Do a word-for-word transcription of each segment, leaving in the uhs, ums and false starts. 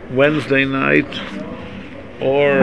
Wednesday night, or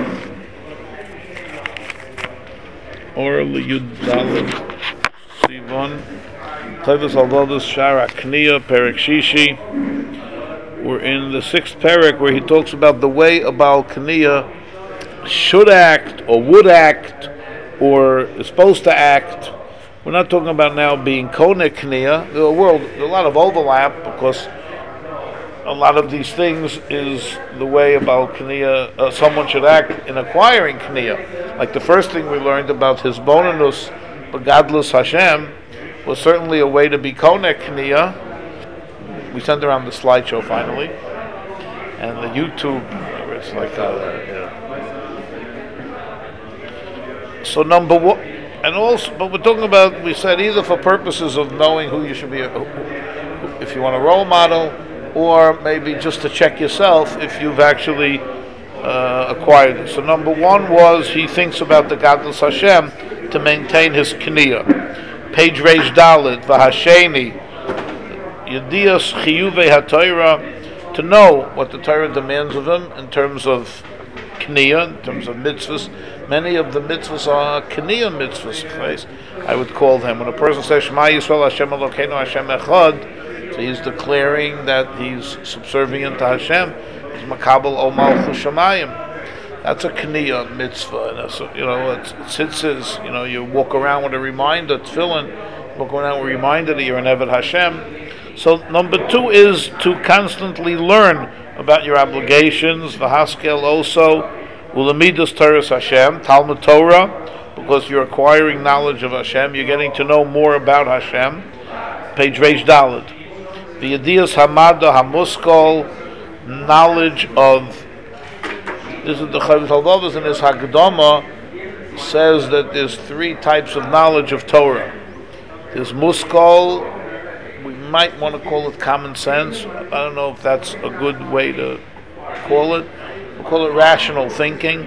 or Yud Daled Sivan. Tovas Aldodas Shara Kniya Perek Shishi. We're in the sixth parak where he talks about the way a Baal Kniya should act or would act or is supposed to act. We're not talking about now being Kone Kniya. The world, there's a lot of overlap because a lot of these things is the way about Kniya, uh, someone should act in acquiring Kniya. Like the first thing we learned about his bonus, Begadlus Hashem, was certainly a way to be Kone Kniya. We sent around the slideshow finally, and the YouTube, it's like, uh, yeah. So number one, and also, but we're talking about, we said either for purposes of knowing who you should be, if you want a role model, or maybe just to check yourself if you've actually uh, acquired it. So number one was he thinks about the Gadlus Hashem to maintain his Kniya. Page Reish Dalet, V'hasheni, Yedias Chiyuvei HaTorah, to know what the Torah demands of him in terms of Kniya, in terms of mitzvahs. Many of the mitzvahs are Kniya mitzvahs, right? I would call them. When a person says, Shema Yisrael Hashem Elokeinu Hashem Echad, so he's declaring that he's subservient to Hashem. He's makabel o malchus shamayim. That's a Kniya mitzvah. And that's, you know, it's tzitzis. You know, you walk around with a reminder, tefillin, walk around with a reminder that you're an Eved Hashem. So number two is to constantly learn about your obligations. V'haskel also ulamidus Torahs Hashem, Talmud Torah, because you're acquiring knowledge of Hashem. You're getting to know more about Hashem. Page Reish Dalet. The Yedias Hamada Hamuskol, knowledge of. This is the Chavis Halvavas in his Hagdama says that there's three types of knowledge of Torah. There's Muskol, we might want to call it common sense. I don't know if that's a good way to call it. We'll call it rational thinking.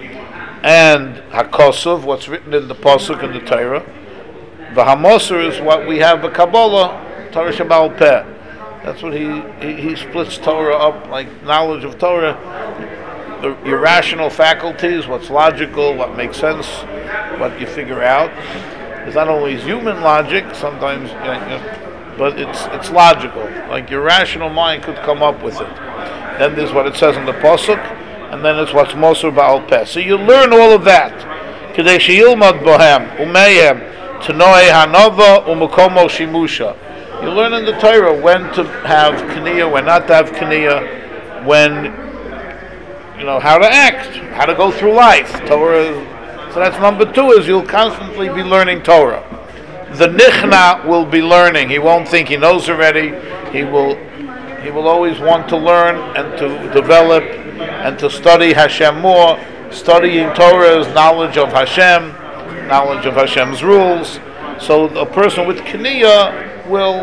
And Hakosov, what's written in the Pasuk and the Torah. The Hamosar is what we have the Kabbalah, Torah Shabbal Peh. That's what he, he he splits Torah up, like knowledge of Torah, the irrational faculties, what's logical, what makes sense, what you figure out. It's not always human logic, sometimes, you know, but it's it's logical. Like your rational mind could come up with it. Then there's what it says in the Pasuk, and then it's what's Mosur Ba'al Peh. So you learn all of that. Kedei sheyilmad bohem umehem tenoe hanova umukomo shimusha. You learn in the Torah when to have Kniya, when not to have Kniya, when, you know, how to act, how to go through life. Torah. So that's number two, is you'll constantly be learning Torah. The Nichna will be learning. He won't think he knows already. He will he will always want to learn and to develop and to study Hashem more. Studying Torah is knowledge of Hashem, knowledge of Hashem's rules. So a person with Kniya will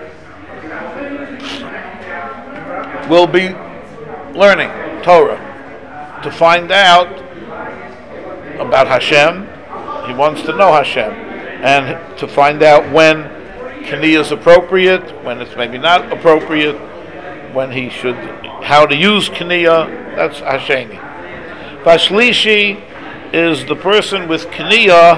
will be learning Torah to find out about Hashem. He wants to know Hashem, and to find out when Kniya is appropriate, when it's maybe not appropriate, when he should, how to use Kniya. That's Hasheni. Vashlishi is the person with Kniya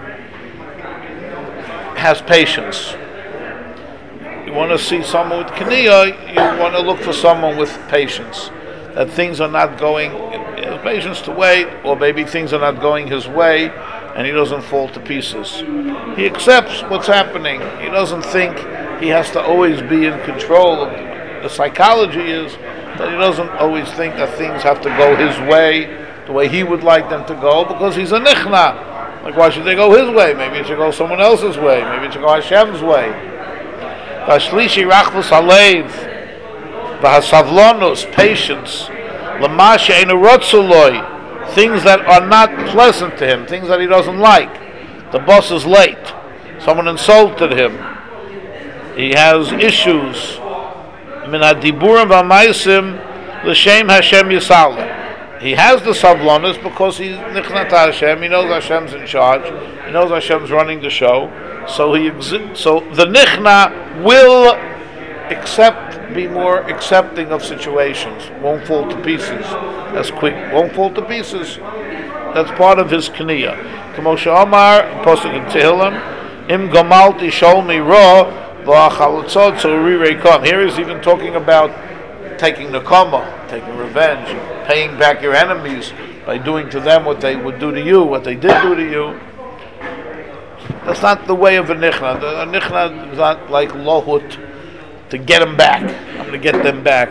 has patience. You want to see someone with Kniya, you want to look for someone with patience. That things are not going, you know, patience to wait, or maybe things are not going his way, and he doesn't fall to pieces. He accepts what's happening. He doesn't think he has to always be in control. The psychology is that he doesn't always think that things have to go his way, the way he would like them to go, because he's a nichna. Like, why should they go his way? Maybe it should go someone else's way. Maybe it should go Hashem's way. Vashlishi rachvus halev, v'hasavlonus, patience, l'mashe einu rotzu loi, things that are not pleasant to him, things that he doesn't like. The boss is late. Someone insulted him. He has issues. Min hadiburim v'maisim l'shem Hashem yisale. He has the savlonus because he's nichnat Hashem. He knows Hashem's in charge. He knows Hashem's running the show. So he exi- so the nichna will accept, be more accepting of situations. Won't fall to pieces as quick. Won't fall to pieces. That's part of his kniya. K'moshe Omar, Pasuk in Tehillim, Im gamalti sholmi ra v'achalotzot tzorurei kam. Here he's even talking about taking nakama, taking revenge, paying back your enemies by doing to them what they would do to you, what they did do to you. That's not the way of a nichna. A nichna is not like lohut to get them back. I'm going to get them back.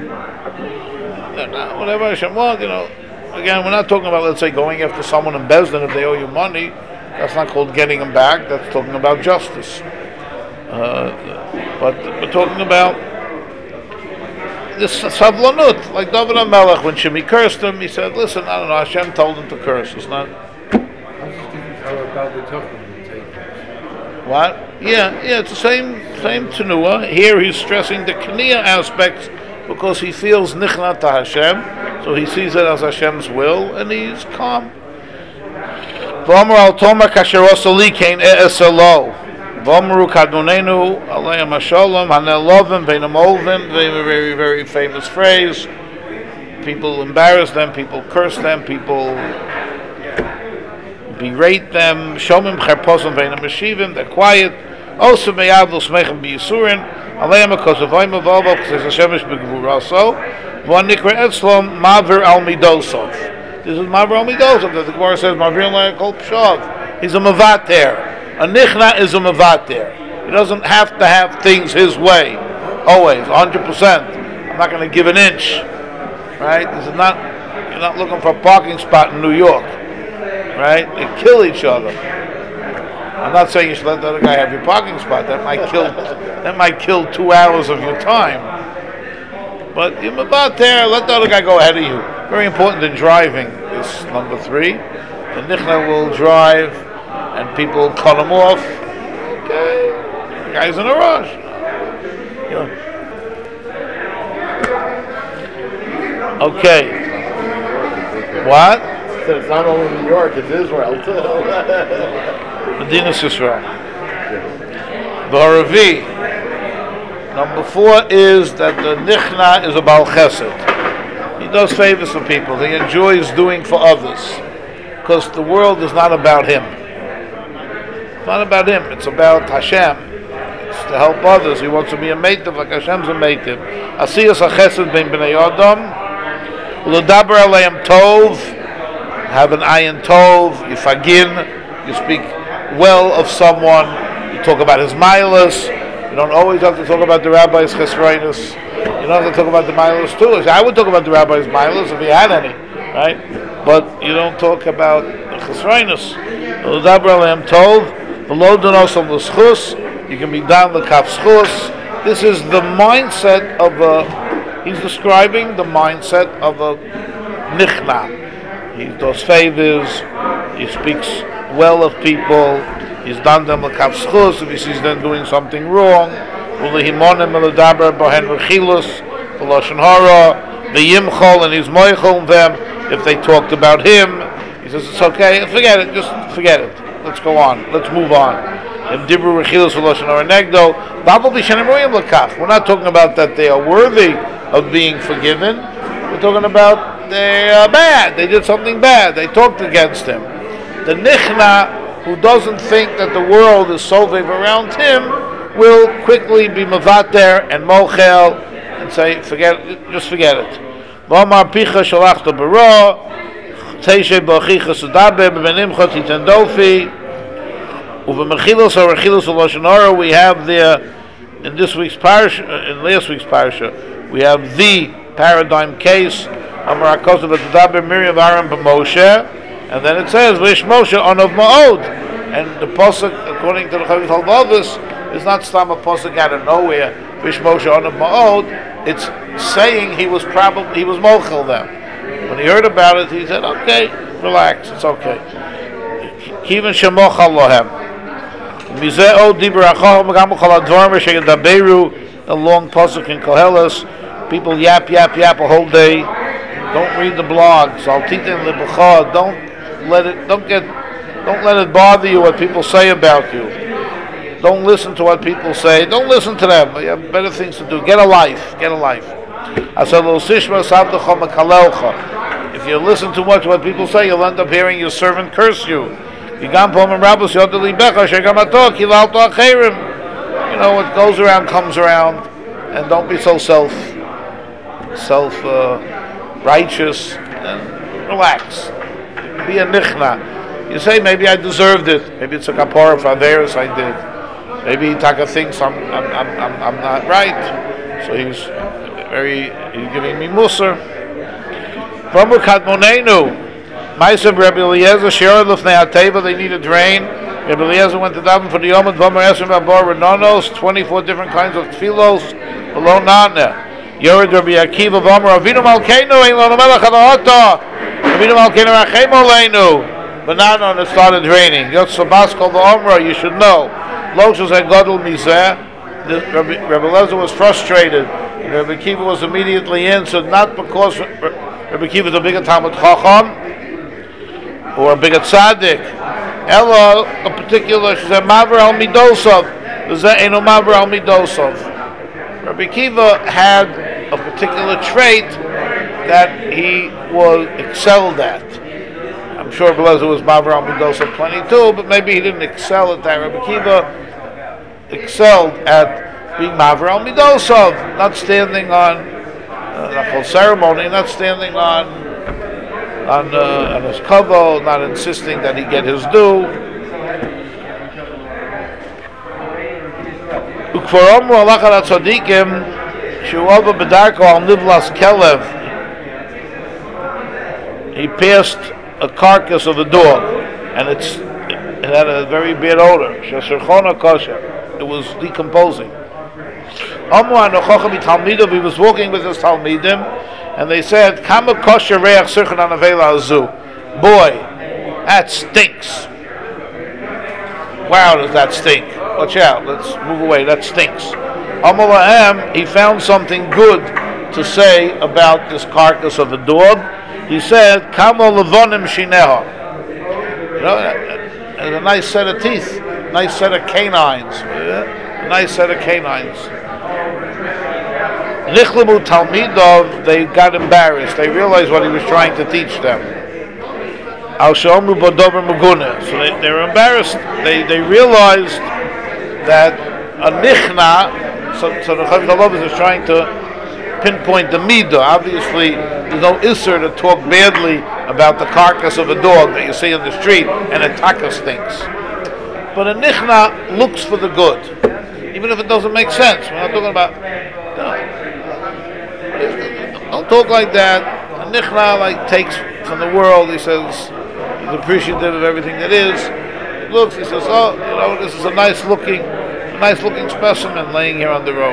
Whatever Hashem wants, you know. Again, we're not talking about, let's say, going after someone in Beis Din if they owe you money. That's not called getting them back. That's talking about justice. Uh, but we're talking about this savlanut, like David HaMelech, when Shimi cursed him, he said, listen, I don't know, Hashem told him to curse. It's not... What? Yeah, yeah, it's the same same tenua. Here he's stressing the kniya aspects because he feels nichna to Hashem, so he sees it as Hashem's will, and he's calm. V'amru al tomer kasher osali kein e'eselo. V'amru kadmonenu alayim hashalom hanelovim v'namolvim. Very, very, very famous phrase. People embarrass them, people curse them, people berate them. Shomim cherposim v'namashivim. They're quiet. Also meyad l'smechem b'yisurin. Alayim akosavayim avavov k'sez Hashem ish b'gvuraso. V'anikra etzlom mavir al midosov. This is mavir al midosov. That the Gemara says mavir al kol pshav. He's a mavater. A nichna is a mavater. He doesn't have to have things his way. Always, one hundred percent. I'm not going to give an inch. Right? This is not. You're not looking for a parking spot in New York. Right? They kill each other. I'm not saying you should let the other guy have your parking spot. That might kill. That might kill two hours of your time. But you're about there. Let the other guy go ahead of you. Very important in driving. Is number three. The nichna will drive, and people cut him off. Okay, the guy's in a rush. Yeah. Okay. What? So it's not only New York, it's Israel too. Medina Yisrael. The Haravi. Number four is that the nichna is a Baal Chesed. He does favors for people. He enjoys doing for others. Because the world is not about him. It's not about him. It's about Hashem. It's to help others. He wants to be a meitiv like Hashem's a meitiv. Asiyas HaChesed ben b'nei Adam. L'daber aleim tov, have an ayin tov, you fagin, you speak well of someone, you talk about his milas. You don't always have to talk about the rabbi's chesroinus. You don't have to talk about the milas too. I would talk about the rabbi's milas if he had any, right? But you don't talk about the chesroinus. L'daber aleim tov, v'lo donosam l'schus, you can be down the kaf schus. This is the mindset of a. He's describing the mindset of a nichna. He does favors, he speaks well of people, he's done them a kav schus if he sees them doing something wrong. Ulehimonim eladaber bohen rechilus, the lashon hara, the yimchol, and he's moichol them if they talked about him. He says it's okay, forget it, just forget it. Let's go on, let's move on. We're not talking about that they are worthy of being forgiven. We're talking about they are bad. They did something bad. They talked against him. The nichna, who doesn't think that the world is sovev around him, will quickly be mavater and mochel and say, forget it, just forget it. V'amar picha shalachta bara, teishe b'achicha sudabe b'benimcha titandofi. We have there in this week's parasha, in last week's parasha, we have the paradigm case. And then it says Vish Moshe on of Ma'od, and the pasuk according to the Chavit Halvavis is not stam a pasuk out of nowhere. Vish Moshe on of Ma'od. It's saying he was probably he was mochel them. When he heard about it, he said, "Okay, relax, it's okay." Even shemochal lohem. A long pasuk in Koheles, people yap yap yap a whole day. Don't read the blogs. Don't let it. Don't get. Don't let it bother you what people say about you. Don't listen to what people say. Don't listen to them. You have better things to do. Get a life. Get a life. If you listen too much to what people say, you'll end up hearing your servant curse you. You know, what goes around comes around, and don't be so self, self uh, righteous, and relax. Be a nichna. You say, maybe I deserved it. Maybe it's a kapara for Averis I did. Maybe Taka thinks I'm, I'm, I'm, I'm, I'm not right. So he's very, he's giving me musar. From Kadmonenu, Ma'aseh Rabbi Eliezer, Shira Lufnei HaTeva, they needed rain. Rabbi Eliezer went to daven for the Yom V'Omer Esrim Abar Renonos, twenty-four different kinds of tefillos, below Nana. Yored Rabbi Akiva V'Omer Avinu Malkeinu, Ein Lo Melech Adorata, Avinu Malkeinu Rachem Oleinu. But now when it started raining, Yotz Sabas called the Omra, you should know. Loshos had Gadol Mizeh, Rabbi Eliezer was frustrated. Rabbi Akiva was immediately in, so not because Rabbi Akiva is a bigger Talmud Chacham or a bigger tzaddik. Ella, a particular, she said, Maver al Midosov. Eno Maver al Midosov. Rabbi Akiva had a particular trait that he was excelled at. I'm sure Rabbi was Maver al Midosov twenty-two, but maybe he didn't excel at that. Rabbi Akiva excelled at being Maver al Midosov, not standing on uh, not called ceremony, not standing on on, uh, on his kavod, not insisting that he get his due. Ukvaromu alachat tzadikim shuava bedarko al nivlas kelev. He passed a carcass of a dog, and it's it had a very bad odor. Shesherchona kosher. It was decomposing. He was walking with his Talmidim, and they said, Kama kosher reach sirchan anavela azu. Boy, that stinks. Wow, does that stink? Watch out, let's move away, that stinks. Amalahem, he found something good to say about this carcass of a dog. He said, Kama levonim shineha. You know, a nice set of teeth, nice set of canines, a nice set of canines. Nichlamu Talmidov, they got embarrassed. They realized what he was trying to teach them. Al Shomu Bodover Muguna. So they, they were embarrassed. They they realized that a nichna, so, so the Chavis is trying to pinpoint the midah. Obviously, there's no isser to talk badly about the carcass of a dog that you see on the street and it taka stinks. But a nichna looks for the good, even if it doesn't make sense. We're not talking about. No. Don't talk like that. A nichna like takes from the world. He says he's appreciative of everything that is. He looks. He says, "Oh, you know, this is a nice looking, a nice looking specimen laying here on the road."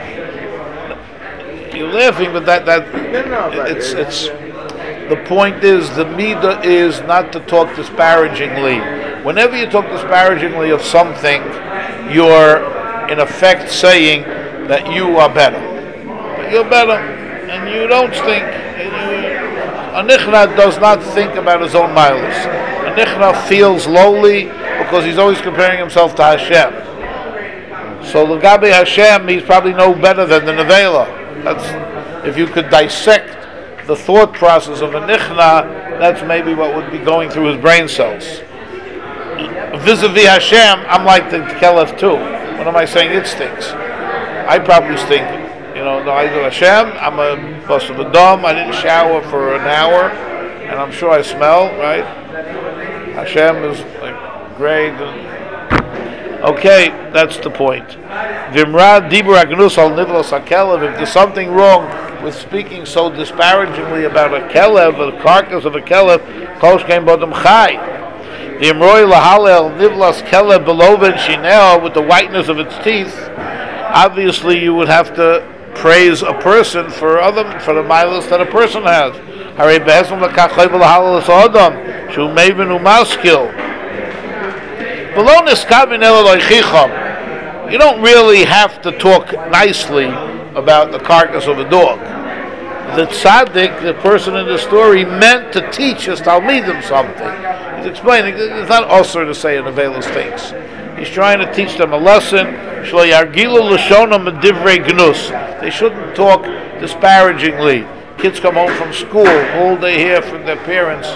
You're laughing, but that that it's it's. The point is, the midah is not to talk disparagingly. Whenever you talk disparagingly of something, you're in effect saying that you are better. But you're better, and you don't stink. A nichna does not think about his own miles. A nichna feels lowly because he's always comparing himself to Hashem. So the Gabi Hashem, he's probably no better than the Nevela. That's if you could dissect the thought process of a nichna, that's maybe what would be going through his brain cells. Vis-a-vis Hashem, I'm like the Kelev too. What am I saying? It stinks. I probably stink. You know, no, I do Hashem, I'm a bust of a dome, I didn't shower for an hour, and I'm sure I smell, right? Hashem is like great. Okay, that's the point. Vimrad dibur agnus al nivlos hakelev. If there's something wrong with speaking so disparagingly about a kelev, the carcass of a kelev, kosh kein bodem chai. The imroi lahalel nivlas kelev beloven shinel, with the whiteness of its teeth. Obviously, you would have to praise a person for other for the milas that a person has. Harei be'esum lakachay v'lahalel esodam shu maven umaskil. Below niskavin elo loichicham. You don't really have to talk nicely about the carcass of a dog. The tzaddik, the person in the story, meant to teach his talmidim something. He's explaining it's not osur to say an availus things. He's trying to teach them a lesson. Shlo yargilu l'shonam divrei gnus. They shouldn't talk disparagingly. Kids come home from school, all they hear from their parents.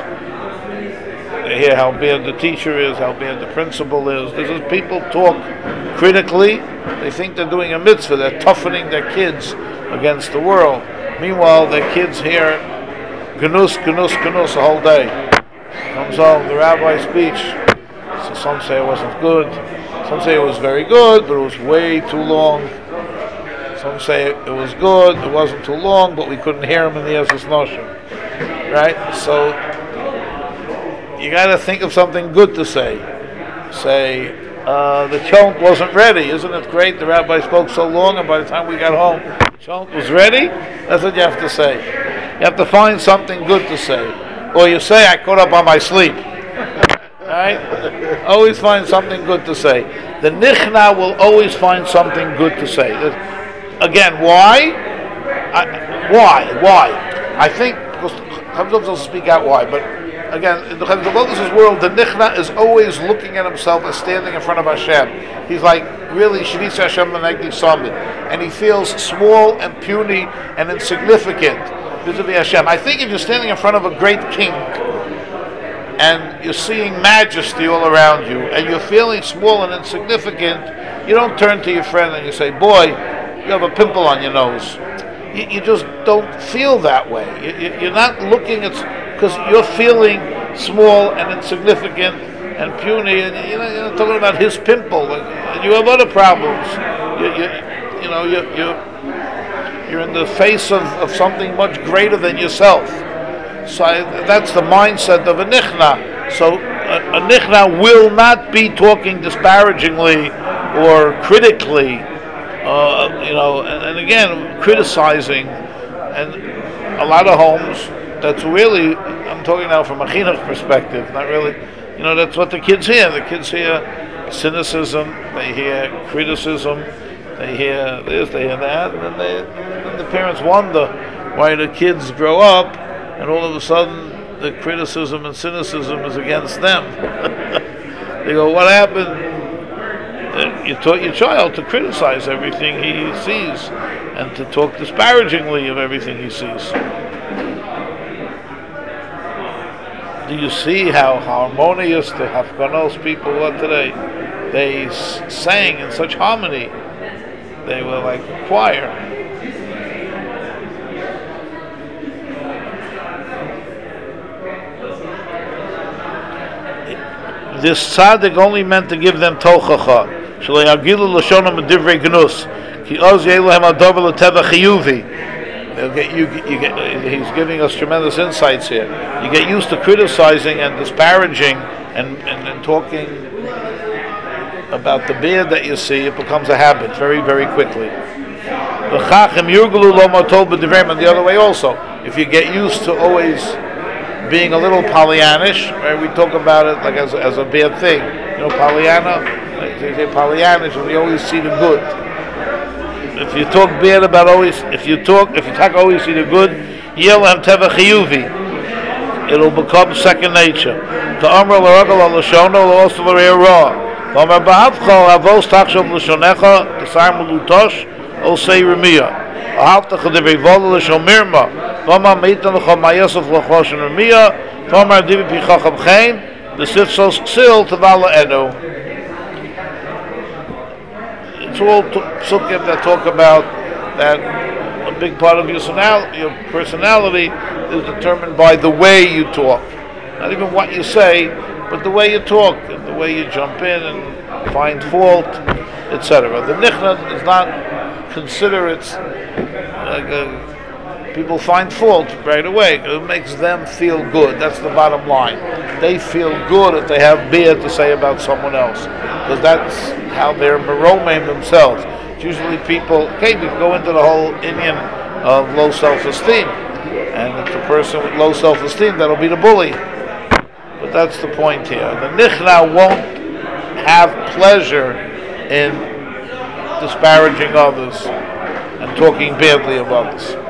They hear how bad the teacher is, how bad the principal is. This is people talk critically. They think they're doing a mitzvah. They're toughening their kids against the world. Meanwhile, their kids hear gnus, gnus, gnus the whole day. Comes home, the rabbi's speech. So some say it wasn't good. Some say it was very good, but it was way too long. Some say it was good, it wasn't too long, but we couldn't hear him in the Ezras Noshim. Right? So you got to think of something good to say. Say, uh, the cholent wasn't ready. Isn't it great? The rabbi spoke so long, and by the time we got home, the cholent was ready. That's what you have to say. You have to find something good to say. Or you say, I caught up on my sleep. Right? Always find something good to say. The nichna will always find something good to say. Again, why? I, why? Why? I think, because Chamzov will speak out why, but again, in the Chamzov's world, the nichna is always looking at himself as standing in front of Hashem. He's like, really, Shvitz Hashem L'negdi Samid. And he feels small and puny and insignificant vis-a-vis Hashem. I think if you're standing in front of a great king, and you're seeing majesty all around you, and you're feeling small and insignificant, you don't turn to your friend and you say, boy, you have a pimple on your nose. You, you just don't feel that way. You, you, you're not looking at, because you're feeling small and insignificant and puny, and you're not, you're not talking about his pimple, and, and you have other problems. You, you, you know, you, you, you're in the face of, of something much greater than yourself. So I, that's the mindset of a nichna. So a, a nichna will not be talking disparagingly or critically, uh, you know, and, and again, criticizing. And a lot of homes, that's really, I'm talking now from a chinuch perspective, not really, you know, that's what the kids hear. The kids hear cynicism, they hear criticism, they hear this, they hear that, and then, they, then the parents wonder why the kids grow up and all of a sudden, the criticism and cynicism is against them. They go, what happened? Uh, you taught your child to criticize everything he sees and to talk disparagingly of everything he sees. Do you see how harmonious the Hafganos people were today? They s- sang in such harmony. They were like a choir. This tzaddik only meant to give them tochacha. Shelo yagilu l'shonam divrei gnus. Ki oz ye'elu hem adover l'teva chiyuvi. You, you get, he's giving us tremendous insights here. You get used to criticizing and disparaging and, and, and talking about the bad that you see. It becomes a habit very, very quickly. V'chachem yurgulu lo matol b'divrei, and the other way also. If you get used to always being a little Pollyannish, right? We talk about it like as, as a bad thing. You know, Pollyanna, they say Pollyannish, and we always see the good. If you talk bad about always, if you talk, if you talk always see the good, Yelam Teva Chiyuvi, it'll become second nature. Ta'amr l'ragal al-lashono l'os l'rei ra. Ta'amr ba'avcha avos tachshav l'shonecha t'sar melutosh ol sei remiyah. Ahavta chadivei vol l'shomirma. V'amar meitan l'chol ma'yosef l'choshen remiyah. V'amar divi pichacham chen the sifsos ksil t'vala enu. It's all psukim that talk about that a big part of your personality, your personality is determined by the way you talk. Not even what you say, but the way you talk, and the way you jump in and find fault, et cetera. The nichna is not consider it's like a, people find fault right away. It makes them feel good. That's the bottom line. They feel good if they have bad to say about someone else, because that's how they're meromim themselves. It's usually people, okay, we go into the whole Indian of low self-esteem, and it's a person with low self-esteem that'll be the bully. But that's the point here. The nichna won't have pleasure in disparaging others and talking badly of others.